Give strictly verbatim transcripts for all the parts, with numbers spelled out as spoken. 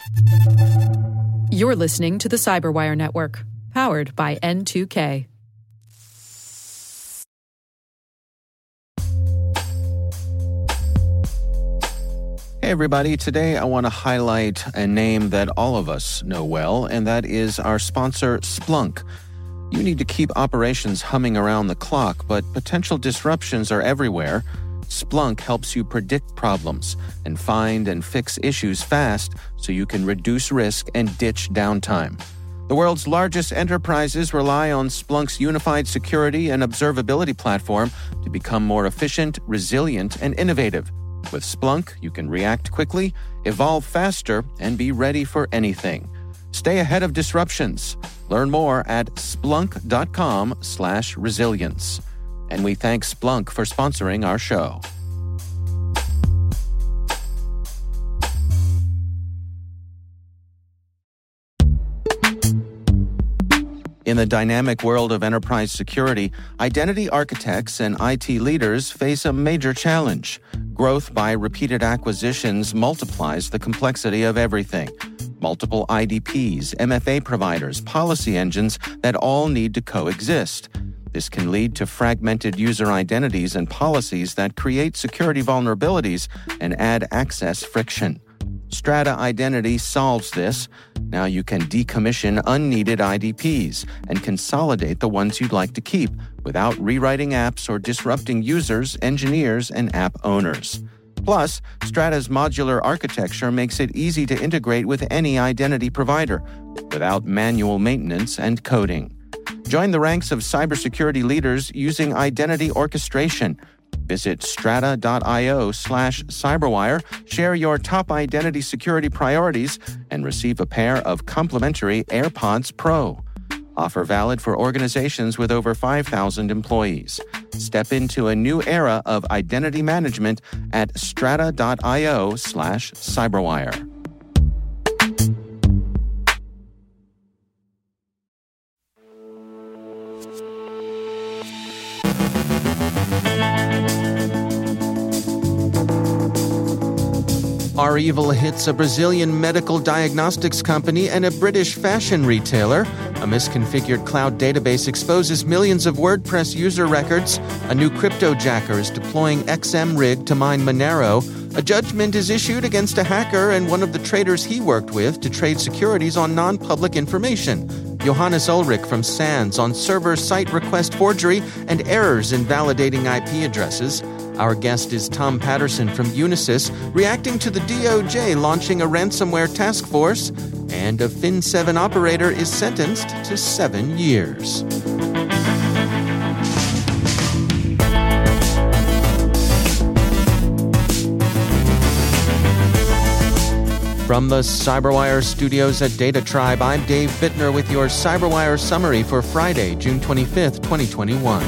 You're listening to the Cyberwire Network, powered by N two K. Hey everybody, today I want to highlight a name that all of us know well, and that is our sponsor, Splunk. You need to keep operations humming around the clock, but potential disruptions are everywhere. Splunk helps you predict problems and find and fix issues fast so you can reduce risk and ditch downtime. The world's largest enterprises rely on Splunk's unified security and observability platform to become more efficient, resilient, and innovative. With Splunk, you can react quickly, evolve faster, and be ready for anything. Stay ahead of disruptions. Learn more at splunk.com slash resilience. And we thank Splunk for sponsoring our show. In the dynamic world of enterprise security, identity architects and I T leaders face a major challenge. Growth by repeated acquisitions multiplies the complexity of everything. Multiple I D Ps, M F A providers, policy engines that all need to coexist. This can lead to fragmented user identities and policies that create security vulnerabilities and add access friction. Strata Identity solves this. Now you can decommission unneeded I D Ps and consolidate the ones you'd like to keep without rewriting apps or disrupting users, engineers, and app owners. Plus, Strata's modular architecture makes it easy to integrate with any identity provider without manual maintenance and coding. Join the ranks of cybersecurity leaders using identity orchestration. Visit strata.io slash cyberwire, share your top identity security priorities, and receive a pair of complimentary AirPods Pro. Offer valid for organizations with over five thousand employees. Step into a new era of identity management at strata.io slash cyberwire. REvil hits a Brazilian medical diagnostics company and a British fashion retailer. A misconfigured cloud database exposes millions of WordPress user records. A new cryptojacker is deploying X M Rig to mine Monero. A judgment is issued against a hacker and one of the traders he worked with to trade securities on non-public information. Johannes Ulrich from SANS on server site request forgery and errors in validating I P addresses. Our guest is Tom Patterson from Unisys, reacting to the D O J launching a ransomware task force, and a Fin seven operator is sentenced to seven years. From the Cyberwire studios at Data Tribe, I'm Dave Bittner with your Cyberwire summary for Friday, June twenty-fifth, twenty twenty-one.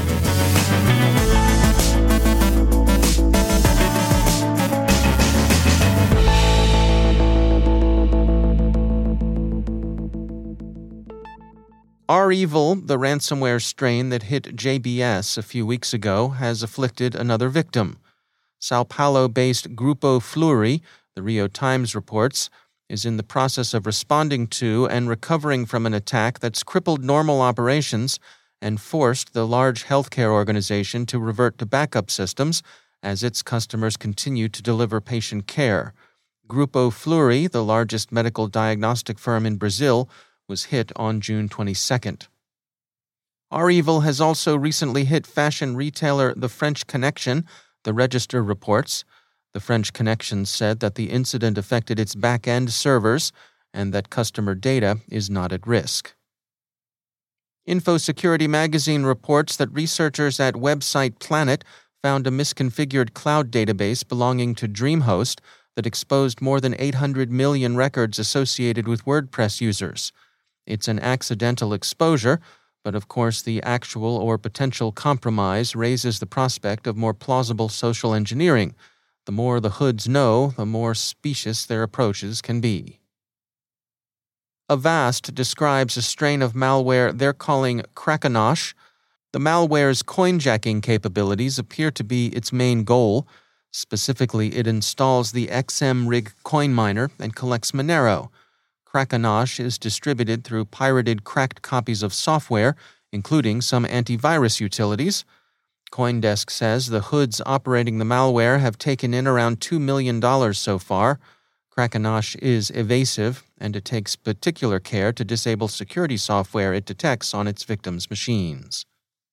REvil, the ransomware strain that hit J B S a few weeks ago, has afflicted another victim. Sao Paulo-based Grupo Fleury, the Rio Times reports, is in the process of responding to and recovering from an attack that's crippled normal operations and forced the large healthcare organization to revert to backup systems as its customers continue to deliver patient care. Grupo Fleury, the largest medical diagnostic firm in Brazil, was hit on June twenty-second. REvil has also recently hit fashion retailer The French Connection, the Register reports. The French Connection said that the incident affected its back-end servers and that customer data is not at risk. InfoSecurity magazine reports that researchers at Website Planet found a misconfigured cloud database belonging to DreamHost that exposed more than eight hundred million records associated with WordPress users. It's an accidental exposure, but of course the actual or potential compromise raises the prospect of more plausible social engineering. The more the hoods know, the more specious their approaches can be. Avast describes a strain of malware they're calling Krakenosh. The malware's coinjacking capabilities appear to be its main goal. Specifically, it installs the X M Rig coin miner and collects Monero. Krakanosh is distributed through pirated cracked copies of software, including some antivirus utilities. CoinDesk says the hoods operating the malware have taken in around two million dollars so far. Krakanosh is evasive, and it takes particular care to disable security software it detects on its victims' machines.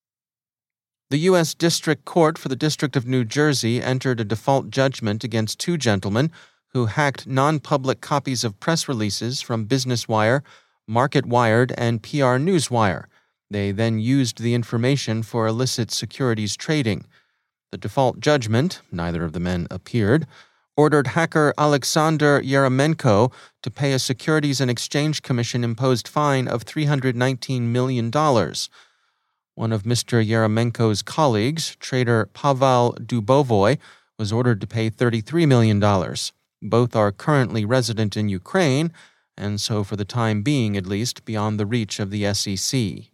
The U S District Court for the District of New Jersey entered a default judgment against two gentlemen who hacked non-public copies of press releases from Business Wire, Market Wired, and P R Newswire. They then used the information for illicit securities trading. The default judgment, neither of the men appeared, ordered hacker Alexander Yeremenko to pay a Securities and Exchange Commission-imposed fine of three hundred nineteen million dollars. One of Mister Yeremenko's colleagues, trader Pavel Dubovoy, was ordered to pay thirty-three million dollars. Both are currently resident in Ukraine, and so for the time being at least beyond the reach of the S E C.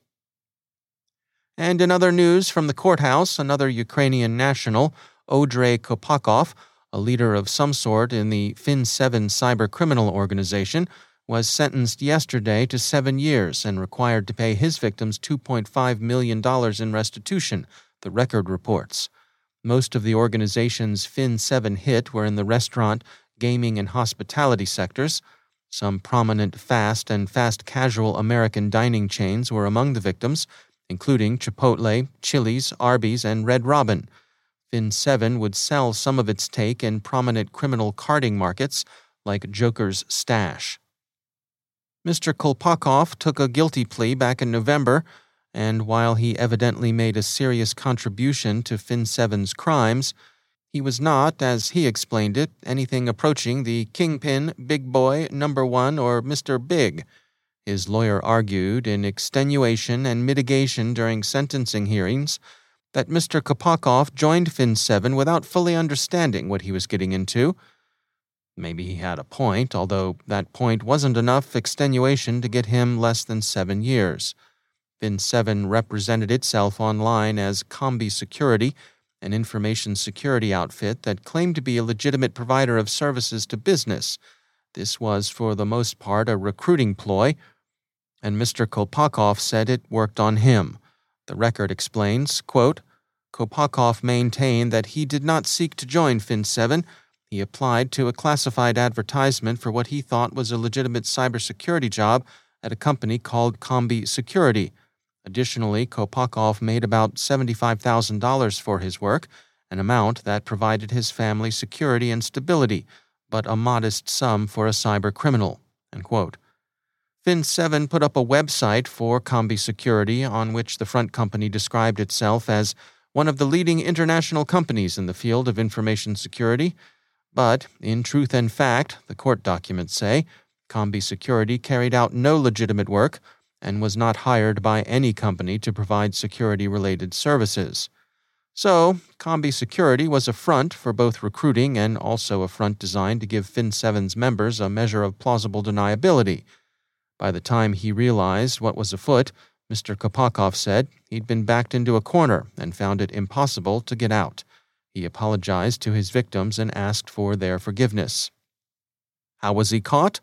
And in other news from the courthouse, another Ukrainian national, Odrey Kopakov, a leader of some sort in the Fin seven cybercriminal organization, was sentenced yesterday to seven years and required to pay his victims two point five million dollars in restitution, the Record reports. Most of the organization's Fin seven hit were in the restaurant, gaming, and hospitality sectors. Some prominent fast and fast-casual American dining chains were among the victims, including Chipotle, Chili's, Arby's, and Red Robin. Fin seven would sell some of its take in prominent criminal carding markets like Joker's Stash. Mister Kolpakov took a guilty plea back in November, and while he evidently made a serious contribution to Fin seven's crimes, he was not, as he explained it, anything approaching the kingpin, big boy, number one, or Mister Big. His lawyer argued in extenuation and mitigation during sentencing hearings that Mister Kopakov joined Fin seven without fully understanding what he was getting into. Maybe he had a point, although that point wasn't enough extenuation to get him less than seven years. Fin seven represented itself online as Combi Security, an information security outfit that claimed to be a legitimate provider of services to business. This was, for the most part, a recruiting ploy, and Mister Kolpakov said it worked on him. The Record explains, quote, Kopakov maintained that he did not seek to join Fin seven. He applied to a classified advertisement for what he thought was a legitimate cybersecurity job at a company called Combi Security. Additionally, Kopakov made about seventy-five thousand dollars for his work, an amount that provided his family security and stability, but a modest sum for a cyber criminal. End quote. Fin seven put up a website for Combi Security on which the front company described itself as one of the leading international companies in the field of information security. But, in truth and fact, the court documents say, Combi Security carried out no legitimate work and was not hired by any company to provide security-related services. So, Combi Security was a front for both recruiting and also a front designed to give Fin seven's members a measure of plausible deniability. By the time he realized what was afoot, Mister Kopakov said he'd been backed into a corner and found it impossible to get out. He apologized to his victims and asked for their forgiveness. How was he caught?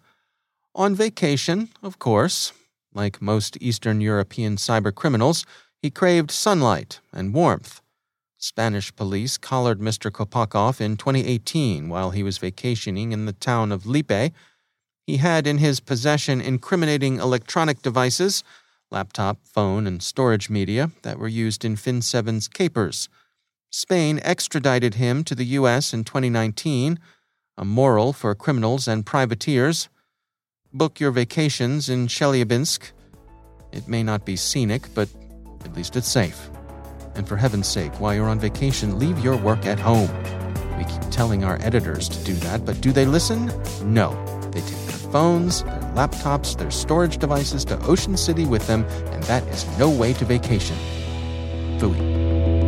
On vacation, of course. Like most Eastern European cybercriminals, he craved sunlight and warmth. Spanish police collared Mister Kopakov in twenty eighteen while he was vacationing in the town of Lippe. He had in his possession incriminating electronic devices, laptop, phone, and storage media that were used in Fin seven's capers. Spain extradited him to the U S in twenty nineteen, a moral for criminals and privateers. Book your vacations in Chelyabinsk. It may not be scenic, but at least it's safe. And for heaven's sake, while you're on vacation, leave your work at home. We keep telling our editors to do that, but do they listen? No. They take their phones, their laptops, their storage devices to Ocean City with them, and that is no way to vacation. Phooey.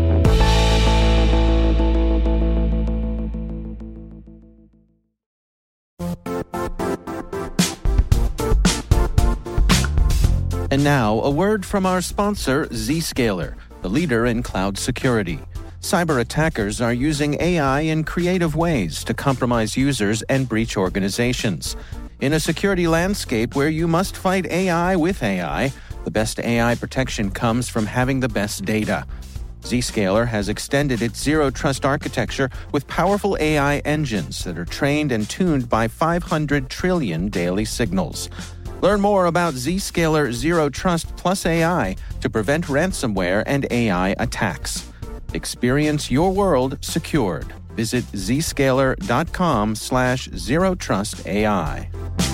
And now, a word from our sponsor, Zscaler, the leader in cloud security. Cyber attackers are using A I in creative ways to compromise users and breach organizations. In a security landscape where you must fight A I with A I, the best A I protection comes from having the best data. Zscaler has extended its Zero Trust architecture with powerful A I engines that are trained and tuned by five hundred trillion daily signals. Learn more about Zscaler Zero Trust plus A I to prevent ransomware and A I attacks. Experience your world secured. Visit zscaler.com slash zero trust AI.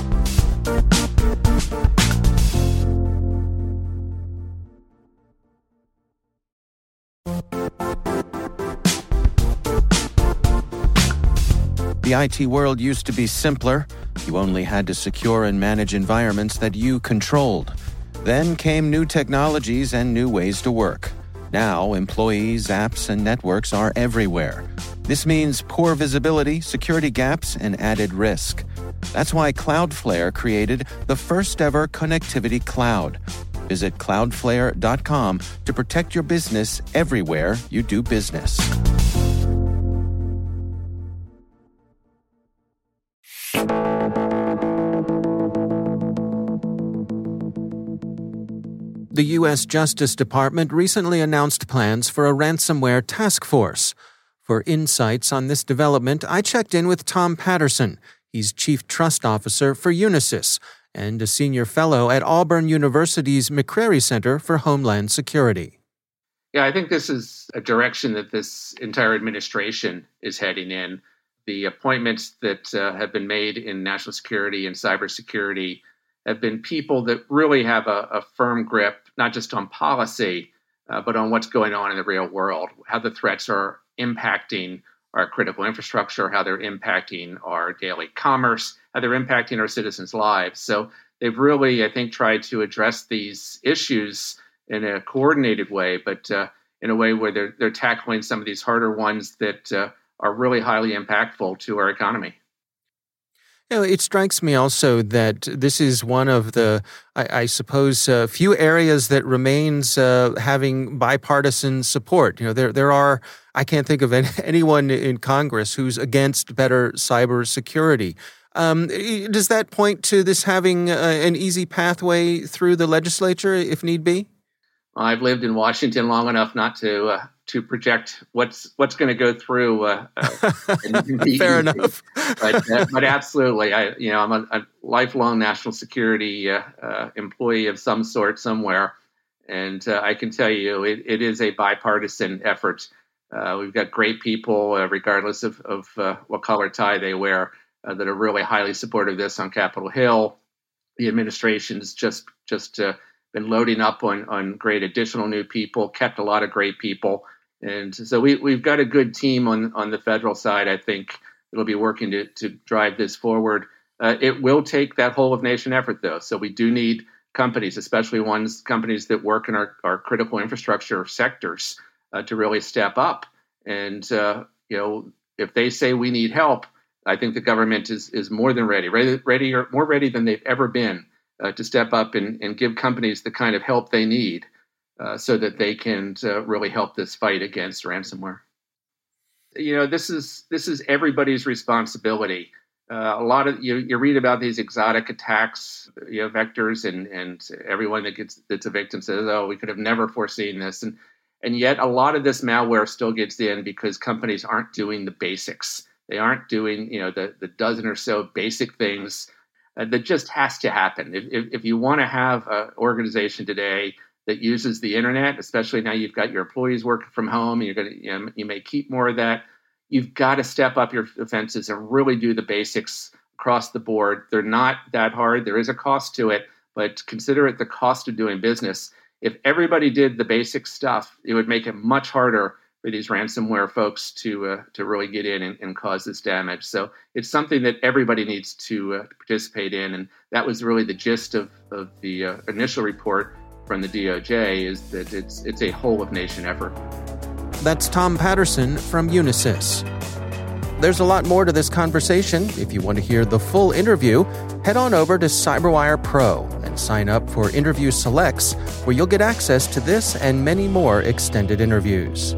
The I T world used to be simpler. You only had to secure and manage environments that you controlled. Then came new technologies and new ways to work. Now, employees, apps, and networks are everywhere. This means poor visibility, security gaps, and added risk. That's why Cloudflare created the first-ever connectivity cloud. Visit cloudflare dot com to protect your business everywhere you do business. The U S Justice Department recently announced plans for a ransomware task force. For insights on this development, I checked in with Tom Patterson. He's Chief Trust Officer for Unisys and a senior fellow at Auburn University's McCrary Center for Homeland Security. Yeah, I think this is a direction that this entire administration is heading in. The appointments that uh, have been made in national security and cybersecurity have been people that really have a, a firm grip, not just on policy, uh, but on what's going on in the real world, how the threats are impacting our critical infrastructure, how they're impacting our daily commerce, how they're impacting our citizens' lives. So they've really, I think, tried to address these issues in a coordinated way, but uh, in a way where they're, they're tackling some of these harder ones that uh, are really highly impactful to our economy. You know, it strikes me also that this is one of the, I, I suppose, uh, few areas that remains uh, having bipartisan support. You know, there there are, I can't think of any, anyone in Congress who's against better cybersecurity. Um, does that point to this having uh, an easy pathway through the legislature, if need be? Well, I've lived in Washington long enough not to uh, to project what's what's going to go through. Uh, uh, Fair enough, but uh, but absolutely, I you know I'm a, a lifelong national security uh, uh, employee of some sort somewhere, and uh, I can tell you it, it is a bipartisan effort. Uh, we've got great people, uh, regardless of of uh, what color tie they wear, uh, that are really highly supportive of this on Capitol Hill. The administration's just just. Uh, been loading up on, on great additional new people, kept a lot of great people. And so we, we've got a good team on, on the federal side. I think it'll be working to, to drive this forward. Uh, it will take that whole of nation effort, though. So we do need companies, especially ones companies that work in our, our critical infrastructure sectors, uh, to really step up. And, uh, you know, if they say we need help, I think the government is, is more than ready, ready, ready or more ready than they've ever been. Uh, to step up and, and give companies the kind of help they need uh, so that they can uh, really help this fight against ransomware. You know, this is this is everybody's responsibility. Uh, a lot of you, you read about these exotic attacks, you know, vectors, and and everyone that gets that's a victim says, "Oh, we could have never foreseen this," and and yet a lot of this malware still gets in because companies aren't doing the basics. They aren't doing, you know, the the dozen or so basic things. Uh, that just has to happen. If, if, if you want to have an organization today that uses the internet, especially now you've got your employees working from home, and you're going to, you know, you may keep more of that. You've got to step up your defenses and really do the basics across the board. They're not that hard. There is a cost to it, but consider it the cost of doing business. If everybody did the basic stuff, it would make it much harder for these ransomware folks to uh, to really get in and, and cause this damage. So it's something that everybody needs to uh, participate in, and that was really the gist of, of the uh, initial report from the D O J, is that it's it's a whole of nation effort. That's Tom Patterson from Unisys. There's a lot more to this conversation. If you want to hear the full interview, head on over to CyberWire Pro and sign up for Interview Selects, where you'll get access to this and many more extended interviews.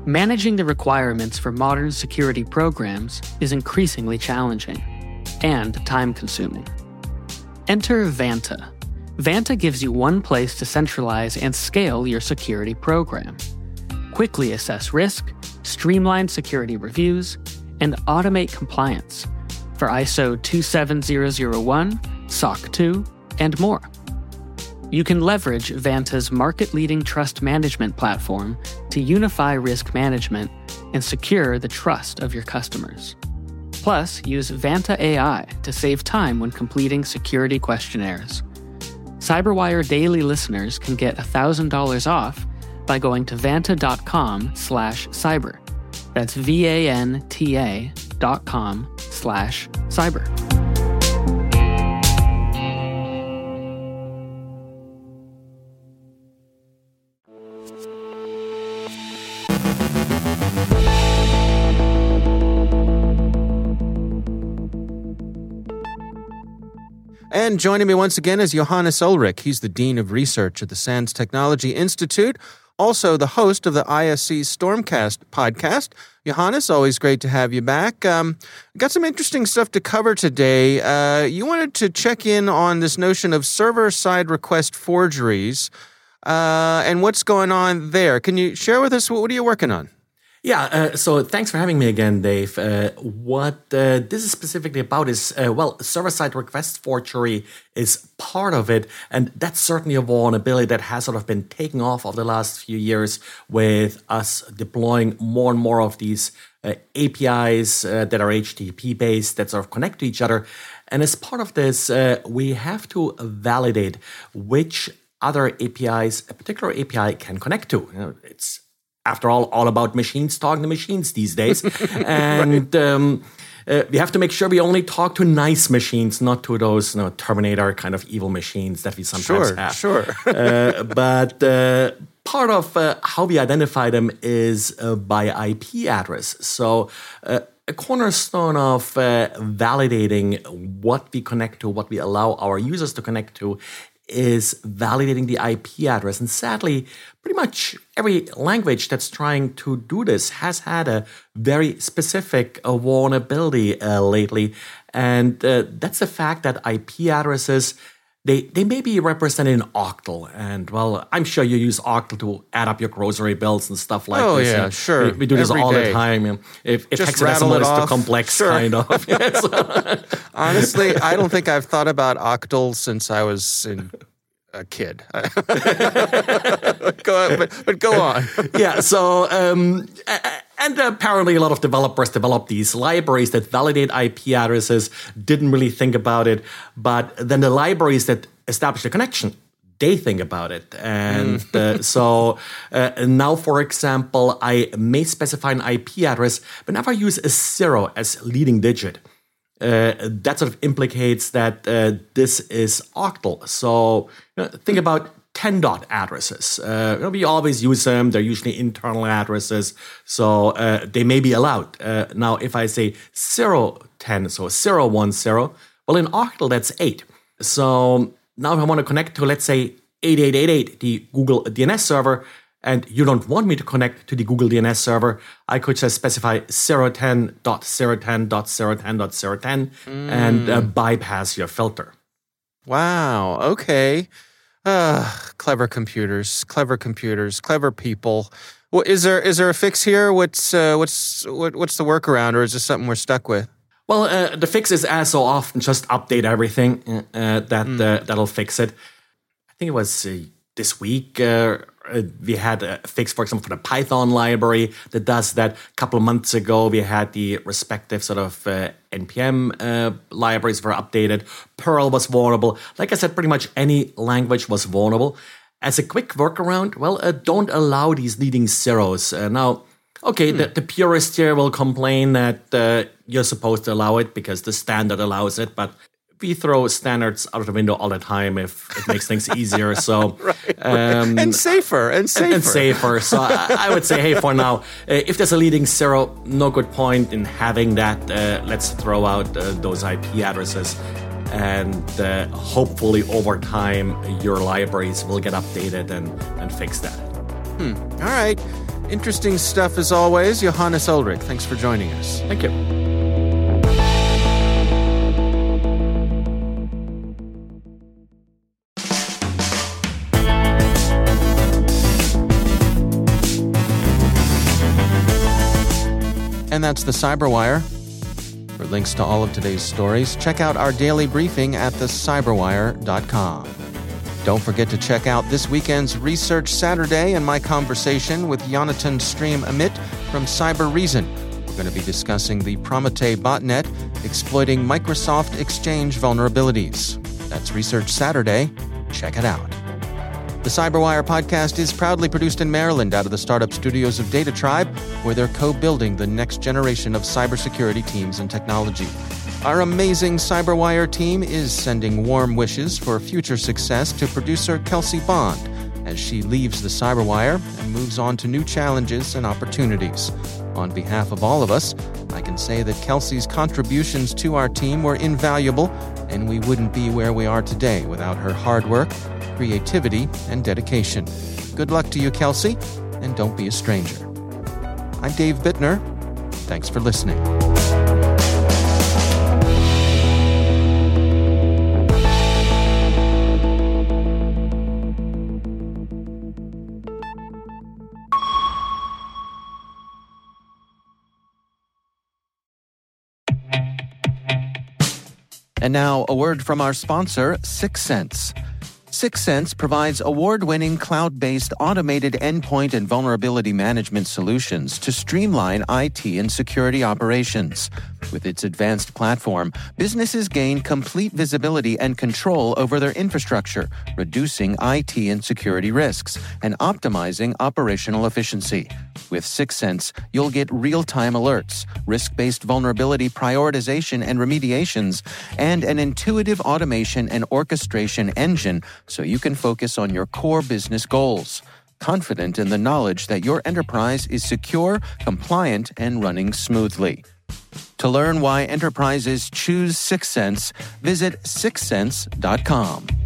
Managing the requirements for modern security programs is increasingly challenging and time-consuming. Enter Vanta. Vanta gives you one place to centralize and scale your security program. Quickly assess risk, streamline security reviews, and automate compliance for I S O two seven zero zero one, S O C two, and more. You can leverage Vanta's market-leading trust management platform to unify risk management and secure the trust of your customers. Plus, use Vanta A I to save time when completing security questionnaires. CyberWire Daily listeners can get one thousand dollars off by going to vanta.com slash cyber. That's V-A-N-T-A dot com slash cyber. And joining me once again is Johannes Ulrich. He's the Dean of Research at the SANS Technology Institute, also the host of the I S C Stormcast podcast. Johannes, always great to have you back. Um, got some interesting stuff to cover today. Uh, you wanted to check in on this notion of server-side request forgeries uh, and what's going on there. Can you share with us, what, what are you working on? Yeah, uh, so thanks for having me again, Dave. Uh, what uh, this is specifically about is, uh, well, server-side request forgery is part of it, and that's certainly a vulnerability that has sort of been taking off over the last few years with us deploying more and more of these uh, A P Is uh, that are H T T P-based, that sort of connect to each other. And as part of this, uh, we have to validate which other A P Is a particular A P I can connect to. You know, it's After all, all about machines talking to machines these days. And right. um, uh, we have to make sure we only talk to nice machines, not to those you know, Terminator kind of evil machines that we sometimes sure, have. Sure, uh, But uh, part of uh, how we identify them is uh, by I P address. So uh, a cornerstone of uh, validating what we connect to, what we allow our users to connect to, is validating the I P address. And sadly, pretty much every language that's trying to do this has had a very specific uh, vulnerability uh, lately. And uh, that's the fact that I P addresses, they, they may be represented in octal. And, well, I'm sure you use octal to add up your grocery bills and stuff like oh, this. Oh, yeah, and sure. We, we do this Every all day. the time. You know, if if Just rattle it is off. too complex, sure. kind of. Yes. Honestly, I don't think I've thought about octal since I was in a kid. go, but, but go on. yeah, so, um, and apparently a lot of developers developed these libraries that validate I P addresses, didn't really think about it, but then the libraries that establish the connection, they think about it. And mm. uh, so uh, now, for example, I may specify an I P address, but never use a zero as leading digit. Uh, that sort of implicates that uh, this is octal. So you know, think about ten dot addresses. Uh, you know, we always use them. They're usually internal addresses, so uh, they may be allowed. Uh, now, if I say zero ten, so zero one zero, well, in octal, that's eight. So now if I want to connect to, let's say, eight eight eight eight, the Google D N S server, and you don't want me to connect to the Google D N S server, I could just specify zero ten dot zero ten dot zero ten dot zero ten mm. and uh, bypass your filter. Wow, okay. Uh, clever computers, clever computers, clever people. Well, is there is there a fix here? What's uh, what's what, what's the workaround, or is this something we're stuck with? Well, uh, the fix is, as so often, just update everything. Uh, that mm. uh, that'll fix it. I think it was uh, this week. Uh, we had a fix, for example, for the Python library that does that. A couple of months ago, we had the respective sort of uh, N P M uh, libraries were updated. Perl was vulnerable. Like I said, pretty much any language was vulnerable. As a quick workaround, well, uh, don't allow these leading zeros. Uh, now, okay, hmm. the, the purist here will complain that uh, you're supposed to allow it because the standard allows it, but we throw standards out of the window all the time if it makes things easier. So right, um, and safer and safer and, and safer. So I, I would say, hey, for now, uh, if there's a leading zero, no good point in having that. Uh, let's throw out uh, those I P addresses, and uh, hopefully over time your libraries will get updated and and fix that. Hmm. All right. Interesting stuff as always. Johannes Ulrich, thanks for joining us. Thank you. And that's the Cyberwire. For links to all of today's stories, check out our daily briefing at the cyberwire dot com. Don't forget to check out this weekend's Research Saturday and my conversation with Yonatan Stream Amit from Cyber Reason. We're going to be discussing the Prometei botnet exploiting Microsoft Exchange vulnerabilities. That's Research Saturday. Check it out. The Cyberwire podcast is proudly produced in Maryland out of the startup studios of Data Tribe, where they're co-building the next generation of cybersecurity teams and technology. Our amazing Cyberwire team is sending warm wishes for future success to producer Kelsey Bond as she leaves the Cyberwire and moves on to new challenges and opportunities. On behalf of all of us, I can say that Kelsey's contributions to our team were invaluable, and we wouldn't be where we are today without her hard work, creativity, and dedication. Good luck to you, Kelsey, and don't be a stranger. I'm Dave Bittner. Thanks for listening. And now, a word from our sponsor, Syxsense. Syxsense provides award-winning cloud-based automated endpoint and vulnerability management solutions to streamline I T and security operations. With its advanced platform, businesses gain complete visibility and control over their infrastructure, reducing I T and security risks and optimizing operational efficiency. With Syxsense, you'll get real-time alerts, risk-based vulnerability prioritization and remediations, and an intuitive automation and orchestration engine so you can focus on your core business goals, confident in the knowledge that your enterprise is secure, compliant, and running smoothly. To learn why enterprises choose Syxsense, visit syxsense dot com.